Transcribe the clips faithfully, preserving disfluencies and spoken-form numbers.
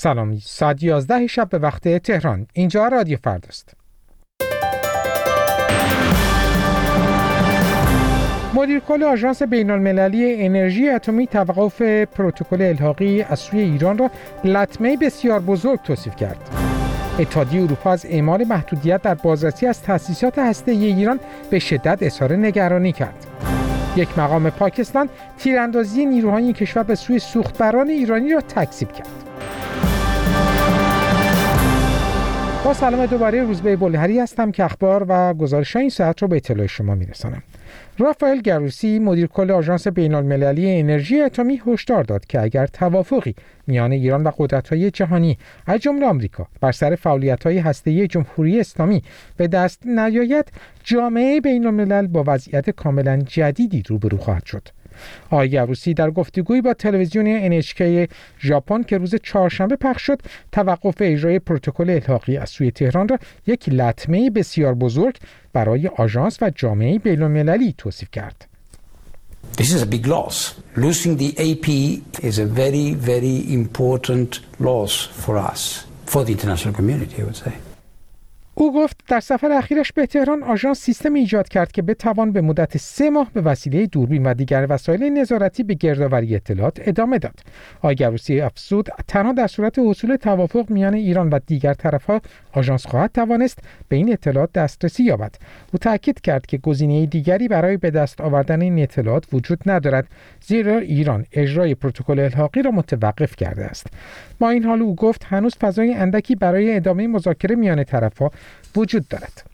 سلام، ساعت یازده شب به وقت تهران. اینجا رادیو فرداست. مدیر کل آژانس بین‌المللی انرژی اتمی توقف پروتکل الحاقی از سوی ایران را لطمه بسیار بزرگ توصیف کرد. اتحادیه اروپا از اعمال محدودیت در بازرسی از تأسیسات هسته‌ای ایران به شدت اظهار نگرانی کرد. یک مقام پاکستان تیراندازی نیروهای این کشور به سوی سوختبران ایرانی را تکذیب کرد. با سلام دوباره، روزبه بلهری هستم که اخبار و گزارش‌های این ساعت رو به اطلاع شما میرسانم. رافائل گروسی مدیر کل آژانس بین‌المللی انرژی اتمی هشدار داد که اگر توافقی میان ایران و قدرت‌های جهانی از جمله آمریکا بر سر فعالیت‌های هسته‌ای جمهوری اسلامی به دست نیاید، جامعه بین‌الملل با وضعیت کاملا جدیدی روبرو خواهد شد. آقای گروسی در گفتگویی با تلویزیون ان اچ کی ژاپن که روز چهارشنبه پخش شد، توقف اجرای پروتکل الحاقی از سوی تهران را یک لطمه بسیار بزرگ برای آژانس و جامعه بین‌المللی توصیف کرد. This is a big loss. Losing the A P is a very very important loss for us, for the international community, I would say. او گفت در سفر اخیرش به تهران آژانس سیستم ایجاد کرد که بتوان به مدت سه ماه به وسیله دوربین و دیگر وسایل نظارتی به گردآوری اطلاعات ادامه داد. آقای گروسی افزود تنها در صورت حصول توافق میان ایران و دیگر طرف‌ها آژانس خواهد توانست به این اطلاعات دسترسی یابد. او تاکید کرد که گزینه دیگری برای به دست آوردن این اطلاعات وجود ندارد، زیرا ایران اجرای پروتکل الحاقی را متوقف کرده است. با این حال او گفت هنوز فضای اندکی برای ادامه مذاکره میان طرف‌ها وجود دارد.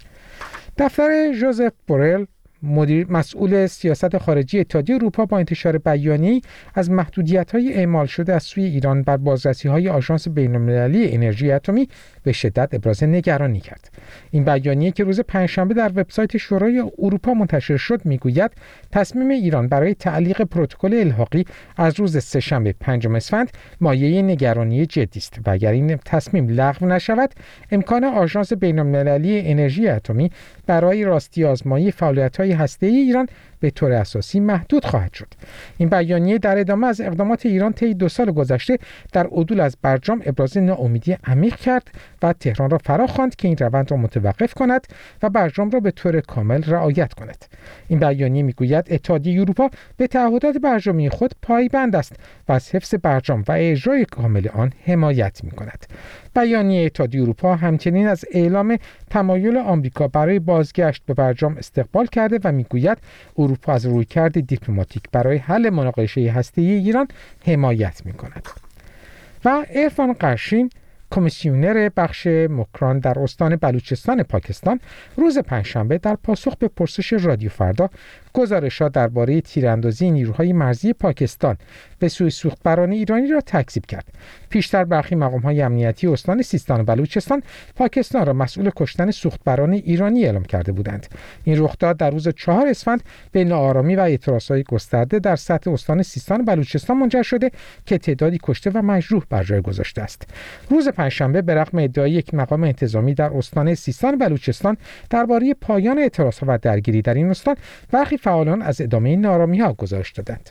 دفتر ژوزف بورل مدیر مسئول سیاست خارجی اتحادیه اروپا با انتشار بیانیه‌ای از محدودیت‌های اعمال شده از سوی ایران بر بازرسی‌های آژانس بین‌المللی انرژی اتمی به شدت ابراز نگرانی کرد. این بیانیه که روز پنجشنبه در وبسایت شورای اروپا منتشر شد میگوید تصمیم ایران برای تعلیق پروتکل الحاقی از روز سه‌شنبه پنجم اسفند مایه نگرانی جدی است و اگر این تصمیم لغو نشود، امکان آژانس بین‌المللی انرژی اتمی برای راستی آزمایی فعالیت‌های هسته‌ای ایران به طور اساسی محدود خواهد شد. این بیانیه در ادامه از اقدامات ایران طی دو سال گذشته در عدول از برجام ابراز ناامیدی عمیق کرد و تهران را فراخواند که این روند را متوقف کند و برجام را به طور کامل رعایت کند. این بیانیه میگوید اتحادیه اروپا به تعهدات برجامی خود پایبند است و از حفظ برجام و اجرای کامل آن حمایت می‌کند. بیانیه اتحادیه اروپا همچنین از اعلام تمایل آمریکا برای بازگشت به برجام استقبال کرده و میگوید اروپا از رویکرد دیپلماتیک برای حل مناقشه هسته‌ای ایران حمایت می‌کند. و عرفان قرشین کمیسیونر بخش مکران در استان بلوچستان پاکستان روز پنجشنبه در پاسخ به پرسش رادیو فردا گزارش‌ها درباره تیراندازی نیروهای مرزی پاکستان به سوی سوختبران ایرانی را تکذیب کرد. پیشتر برخی مقام‌های امنیتی استان سیستان و بلوچستان پاکستان را مسئول کشتن سوختبران ایرانی اعلام کرده بودند. این رخداد در روز چهار اسفند به ناآرامی و اعتراضات گسترده در سطح استان سیستان و بلوچستان منجر شده که تعدادی کشته و مجروح بر جای گذاشته است. روز پنجشنبه به رغم ادعای یک مقام انتظامی در استان سیستان و بلوچستان درباره پایان اعتراضات و درگیری در این استان، برخی فعالان از ادامه ناآرامی‌ها گزارش دادند.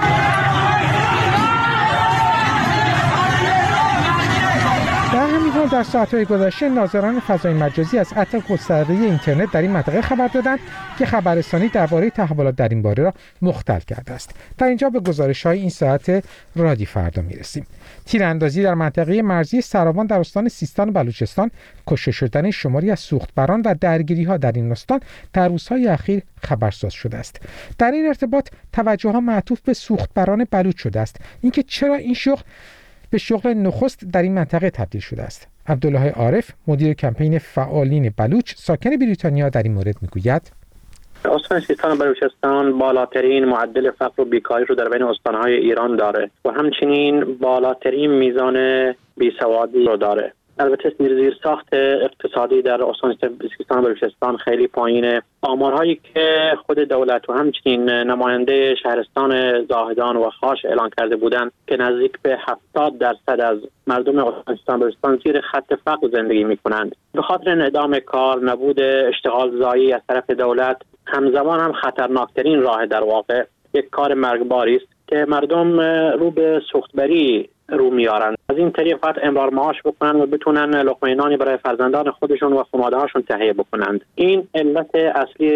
در همین حال در ساعت‌های گذشته ناظران فضای مجازی از عطل گسترده اینترنت در این منطقه خبر دادند که خبررسانی درباره تحولات در این باره را مختل کرده است. در اینجا به گزارش‌های این ساعت رادیو فردا می‌رسیم. تیراندازی در منطقه مرزی سراوان در استان سیستان و بلوچستان، کشته شدن شماری از سوختبران و درگیری‌ها در این استان در روزهای اخیر خبرساز شده است. در این ارتباط توجه‌ها معطوف به سوختبران بلوچ شده است. اینکه چرا این شغل به شغل نخست در این منطقه تبدیل شده است. عبدالله عارف مدیر کمپین فعالین بلوچ ساکن بریتانیا در این مورد میگوید استان سیستان و بلوچستان بالاترین معدل فقر و بیکاری رو در بین استان‌های ایران داره و همچنین بالاترین میزان بیسوادی رو داره. البته زیرساخت اقتصادی در استان سیستان و بلوچستان خیلی پایینه. آمارهایی که خود دولت و همچنین نماینده شهرستان زاهدان و خاش اعلان کرده بودند که نزدیک به هفتاد درصد از مردم استان سیستان و بلوچستان زیر خط فقر زندگی می‌کنند. به خاطر انعدام کار، نبود اشتغال زایی از طرف دولت، همزمان هم خطرناکترین راه در واقع یک کار مرگباری است که مردم رو به سوختبری رو میارند. از این طریق فقط امرار معاش بکنن و بتونن لقمه نانی برای فرزندان خودشون و خانواده هاشون تهیه بکنند. این علت اصلی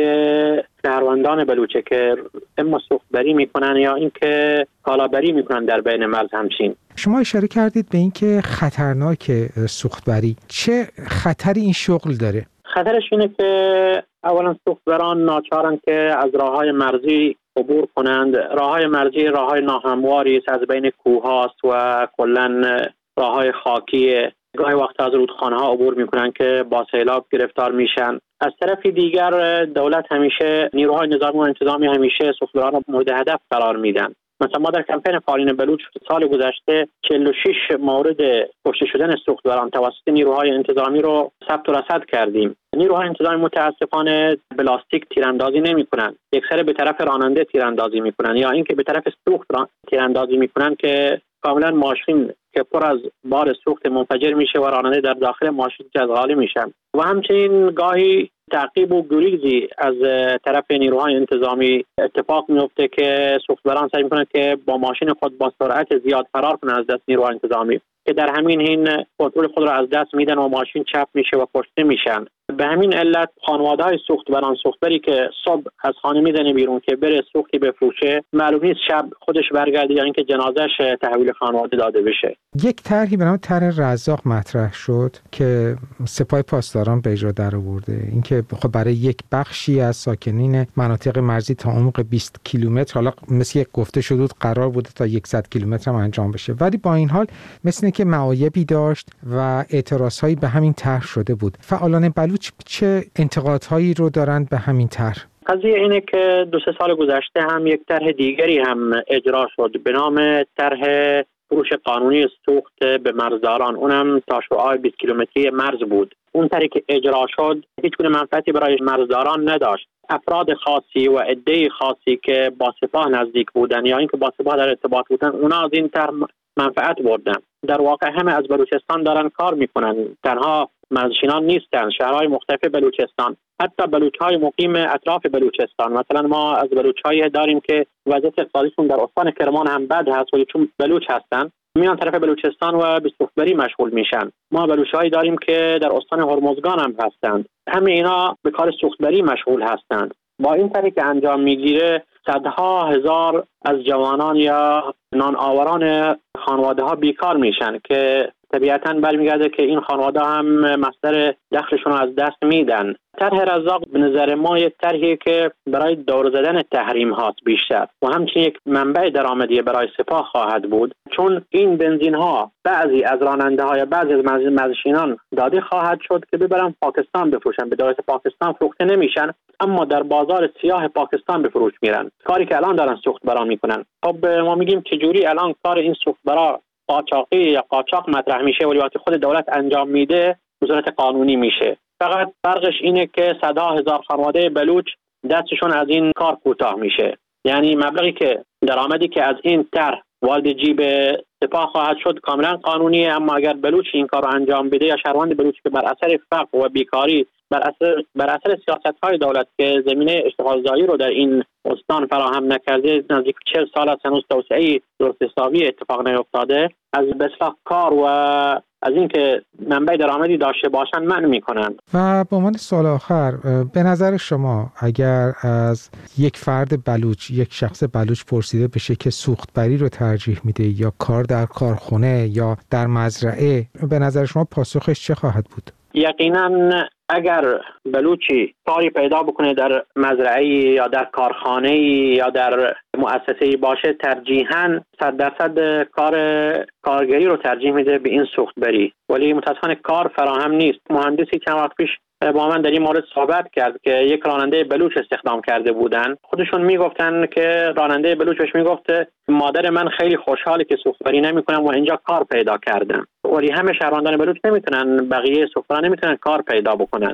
شهروندان بلوچه که اما سوختبری میکنن یا اینکه کالابری میکنن در بین مرز همچین. شما اشاره کردید به اینکه خطرناک سوختبری، چه خطری این شغل داره؟ خطرش اینه که اولا سوختبران ناچارن که از راههای مرزی عبور کنند. راههای مرزی راههای ناهمواری است، از بین کوه‌هاست و کلاً راههای خاکی. گاهی وقت از رودخانه‌ها عبور میکنن که با سیلاب گرفتار میشن. از طرف دیگر دولت همیشه، نیروهای نظامی و انتظامی همیشه سوختبران را مورد هدف قرار میدن. مثلا ما در کمپین فعالین بلوچ سال گذشته چهل و شش مورد کشته شدن سوختبران توسط نیروهای انتظامی رو ثبت و رصد کردیم. نیروهای انتظامی متاسفانه بلاستیک تیراندازی نمی‌کنند. اکثر به طرف راننده تیراندازی می‌کنند یا اینکه به طرف سوخت تیراندازی می‌کنند که کاملا ماشین که پر از بار سوخت منفجر میشه و راننده در داخل ماشین جذغالی میشن. و همچنین گاهی تعقیب و گریزی از طرف نیروهای انتظامی اتفاق میفته که سوختبران سعی میکنن که با ماشین خود با سرعت زیاد فرار کنن از دست نیروهای انتظامی، که در همین حین کنترل خود را از دست میدن و ماشین چپ میشه و کشته میشن. به همین علت خانواده‌های سوختبران، سوختبری که صبح از خانه میزنه بیرون که بره سوختی بفروشه، معلوم نیست شب خودش برگرده یا اینکه جنازه‌اش تحویل خانواده داده بشه. یک طرحی به نام طرح رزاق مطرح شد که سپاه پاسداران به اجرا درآورده. اینکه خب برای یک بخشی از ساکنین مناطق مرزی تا عمق بیست کیلومتر، حالا مثل یک گفته شده بود قرار بوده تا صد کیلومتر هم انجام بشه، ولی با این حال مثل که معایبی داشت و اعتراضهایی به همین طرح شده بود. فعالان بلوچ چه انتقادهایی رو دارند به همین طرح؟ قضیه اینه که دو سه سال گذشته هم یک طرح دیگری هم اجرا شد به نام طرح فروش قانونی سوخت به مرزداران، اونم تا شعاع بیست کیلومتری مرز بود. اون طرحی که اجرا شد هیچ گونه منفعتی برای مرزداران نداشت. افراد خاصی و عده خاصی که با سپاه نزدیک بودن یا اینکه با سپاه در ارتباط بودن، اونا از این طرح منفعت بردن. در واقع همه از بلوچستان دارن کار میکنن، تنها مرزنشینان نیستن. شهرهای مختلف بلوچستان، حتی بلوچهای مقیم اطراف بلوچستان، مثلا ما از بلوچهایی داریم که وضعیت اقتصادیشون در استان کرمان هم بد هست ولی چون بلوچ هستن میان طرف بلوچستان و به سوختبری مشغول میشن. ما بلوچهایی داریم که در استان هرمزگان هم هستند، همه اینا به کار سوختبری مشغول هستند. با این طریق که انجام میگیره صدها هزار از جوانان یا نان آوران خانواده ها بیکار میشن که طبیعتاً برمیگرده که این خانواده هم مصدر دخلشون از دست میدن. طرح رزاق به نظر ما یک طرحی که برای دور زدن تحریم هاست بیشتر و همچنین یک منبع درآمدی برای سپاه خواهد بود، چون این بنزین ها بعضی از راننده ها یا بعضی از مرزنشینان داده خواهد شد که ببرن پاکستان بفروشن. به دولت پاکستان فروخته نمیشن اما در بازار سیاه پاکستان به فروش میرن، کاری که الان دارن سوختبرا میکنن. خب ما میگیم چجوری الان کار این سوختبرا قاچاقی یا قاچاق مطرح میشه ولی وقتی خود دولت انجام میده به صورت قانونی میشه. فقط فرقش اینه که صدها هزار خانواده بلوچ دستشون از این کار کوتاه میشه. یعنی مبلغی که درآمدی که از این طرح وارد جیب سپاه خواهد شد کاملا قانونیه، اما اگر بلوچ این کار رو انجام بده یا شهروند بلوچ که بر اثر فقر و بیکاری بر اثر بر اصل سیاست‌های دولت که زمینه اشتغالزایی رو در این استان فراهم نکرده، نزدیک چهل سال است هنوز توسعه درست حسابی اتفاق نیفتاده، از بسیار کار و از اینکه منبع درآمدی داشته باشن منع میکنن. و به عنوان سوال آخر، به نظر شما اگر از یک فرد بلوچ، یک شخص بلوچ پرسیده بشه که سوختبری رو ترجیح میده یا کار در کارخونه یا در مزرعه، به نظر شما پاسخش چه خواهد بود؟ یقینا اگر بلوچی کاری پیدا بکنه در مزرعه یا در کارخانه یا در مؤسسه‌ای باشه، ترجیحاً صد درصد کار کارگری رو ترجیح میده به این سوختبری، ولی متاسفانه کار فراهم نیست. مهندسی چند وقت پیش با من در این مورد صحبت کرد که یک راننده بلوچ استخدام کرده بودن. خودشون میگفتن که راننده بلوچش میگفته مادر من خیلی خوشحاله که سوختبری نمیکنم و اینجا کار پیدا کردم، ولی همه شهروندان بلوچ نمیتونن، بقیه سوختبران نمیتونن کار پیدا بکنن.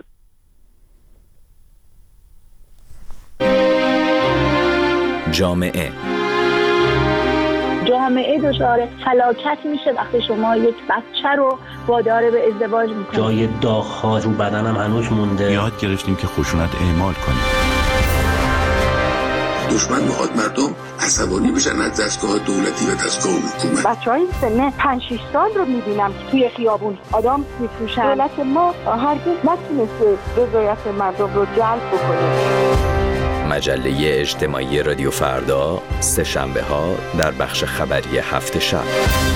جامعه جامعه دچار فلاکت میشه وقتی شما یک بچه رو وادار به ازدواج میکنید. جای داغ‌ها رو بدنم هنوز مونده. یاد گرفتیم که خشونت اعمال کنیم. دشمن میخواد مردم عصبانی بشن از دستگاه دولتی و دستگاه حکومت. بچهای سن پنج شش سال رو میبینم که توی خیابون آدم میفروشن. دولت ما هرگز نتونسته رضایت مردم رو جلب بکنه. مجله اجتماعی رادیو فردا، سه شنبه ها در بخش خبری هفت شب.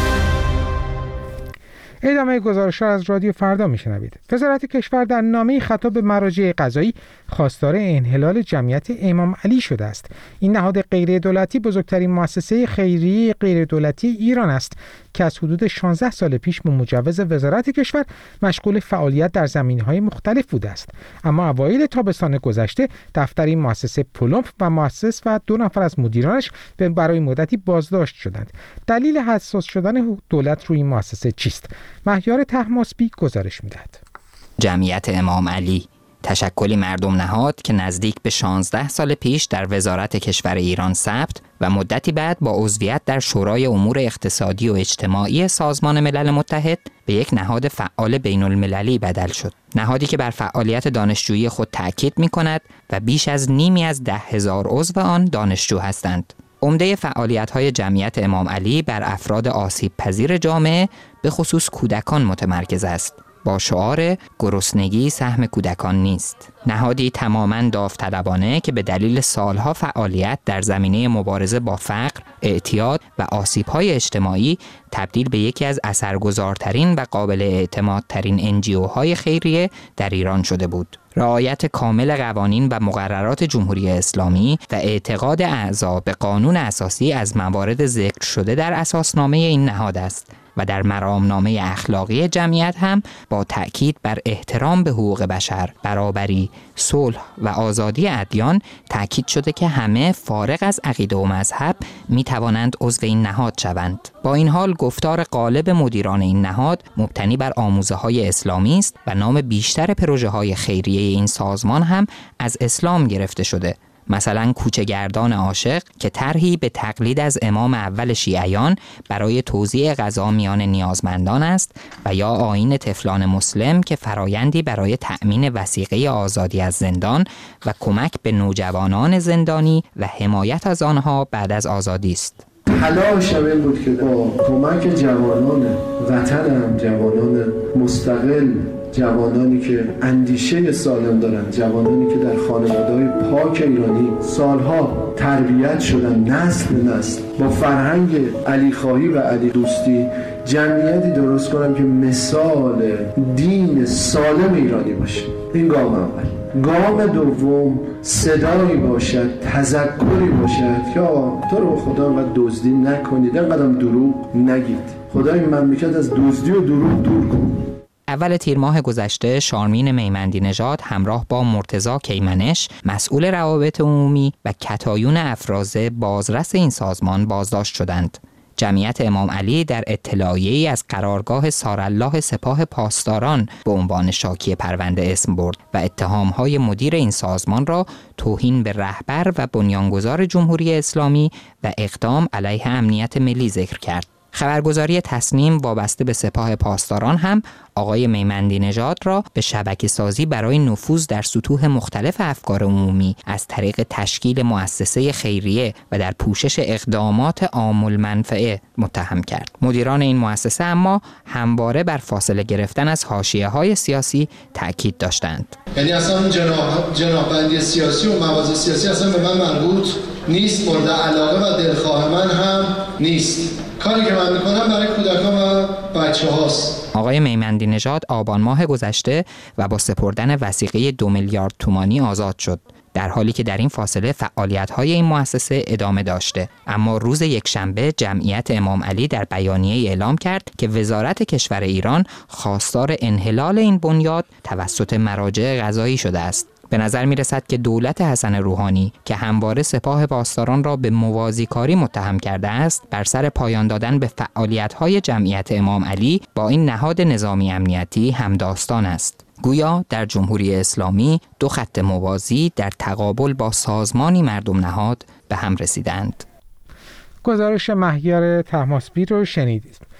ادامه گزارش از رادیو فردا میشنوید. وزارت کشور در نامه خطاب به مراجع قضایی خواستار انحلال جمعیت امام علی شده است. این نهاد غیر دولتی بزرگترین مؤسسه خیریه غیر دولتی ایران است که از حدود شانزده سال پیش با مجوز وزارت کشور مشغول فعالیت در زمینه‌های مختلف بوده است. اما اوایل تابستان گذشته دفتر این مؤسسه پلمپ و مؤسس و دو نفر از مدیرانش برای مدتی بازداشت شدند. دلیل حساس شدن دولت روی این مؤسسه چیست؟ مهیار طهماسبی گزارش می‌دهد. جمعیت امام علی تشکلی مردم نهاد که نزدیک به شانزده سال پیش در وزارت کشور ایران ثبت و مدتی بعد با عضویت در شورای امور اقتصادی و اجتماعی سازمان ملل متحد به یک نهاد فعال بین المللی بدل شد. نهادی که بر فعالیت دانشجویی خود تأکید می کند و بیش از نیمی از ده هزار عضو آن دانشجو هستند. عمده فعالیت‌های جمعیت امام علی بر افراد آسیب پذیر جامعه به خصوص کودکان متمرکز است، با شعار گرسنگی سهم کودکان نیست. نهادی تماماً داوطلبانه که به دلیل سالها فعالیت در زمینه مبارزه با فقر، اعتیاد و آسیب‌های اجتماعی تبدیل به یکی از اثرگذارترین و قابل اعتمادترین انجیوهای خیریه در ایران شده بود. رعایت کامل قوانین و مقررات جمهوری اسلامی و اعتقاد اعضا به قانون اساسی از موارد ذکر شده در اساسنامه این نهاد است و در مرامنامه اخلاقی جمعیت هم با تأکید بر احترام به حقوق بشر، برابری، صلح و آزادی ادیان تأکید شده که همه فارغ از عقیده و مذهب می توانند عضو این نهاد شوند. با این حال گفتار غالب مدیران این نهاد مبتنی بر آموزه‌های اسلامی است و نام بیشتر پروژه‌های خیریه این سازمان هم از اسلام گرفته شده. مثلا کوچه‌گردان عاشق که طرحی به تقلید از امام اول شیعیان برای توزیع غذا میان نیازمندان است و یا آیین طفلان مسلم که فرایندی برای تأمین وثیقه آزادی از زندان و کمک به نوجوانان زندانی و حمایت از آنها بعد از آزادی است. تلاش این بود که با کمک جوانان وطنم، جوانان مستقل، جوانانی که اندیشه سالم دارن، جوانانی که در خانواده‌های پاک ایرانی سالها تربیت شدن، نسل به نسل با فرهنگ علیخواهی و علی دوستی جمعیتی درست کنم که مثال دین سالم ایرانی باشه. این گام اول. گام دوم صدایی باشد، تذکری باشد که تو رو خدا و دزدی نکنید، اینقدر دروغ نگید، خدای مملکت از دزدی و دروغ دور کن. اول تیر ماه گذشته شارمین میمندی نژاد همراه با مرتضی کیمنش مسئول روابط عمومی و کتایون افرازه بازرس این سازمان بازداشت شدند. جمعیت امام علی در اطلاعیه‌ای از قرارگاه سارالله سپاه پاسداران به عنوان شاکی پرونده اسم برد و اتهام‌های مدیر این سازمان را توهین به رهبر و بنیانگذار جمهوری اسلامی و اقدام علیه امنیت ملی ذکر کرد. خبرگزاری تصنیم وابسته به سپاه پاسداران هم آقای میمندی نژاد را به شبکه سازی برای نفوذ در سطوح مختلف افکار عمومی از طریق تشکیل مؤسسه خیریه و در پوشش اقدامات عام المنفعه متهم کرد. مدیران این مؤسسه اما همواره بر فاصله گرفتن از حاشیه‌های سیاسی تأکید داشتند. یعنی اصلا جناح جناحبندی سیاسی و مواضع سیاسی اصلا به من مربوط نیست، مورد علاقه و دلخواه من هم نیست. کاری که من میکنم برای کودکان و بچه هاست. آقای میمندی نژاد آبان ماه گذشته و با سپردن وثیقه دو میلیارد تومانی آزاد شد، در حالی که در این فاصله فعالیت‌های این مؤسسه ادامه داشته. اما روز یکشنبه جمعیت امام علی در بیانیه‌ای اعلام کرد که وزارت کشور ایران خواستار انحلال این بنیاد توسط مراجع قضایی شده است. به نظر می رسد که دولت حسن روحانی که همواره سپاه پاسداران را به موازیکاری متهم کرده است، بر سر پایان دادن به فعالیت‌های جمعیت امام علی با این نهاد نظامی امنیتی همداستان است. گویا در جمهوری اسلامی دو خط موازی در تقابل با سازمانی مردم نهاد به هم رسیدند. گزارش مهیار طهماسبی رو شنیدید.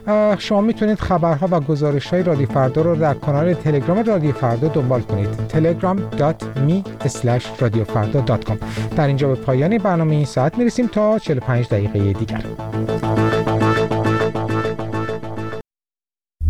شما میتونید خبرها و گزارش‌های رادیو فردا رو در کانال تلگرام رادیو فردا دنبال کنید. تلگرام دات می اسلش رادیو فردا دات کام. در اینجا به پایان برنامه این ساعت میرسیم تا چهل و پنج دقیقه دیگر.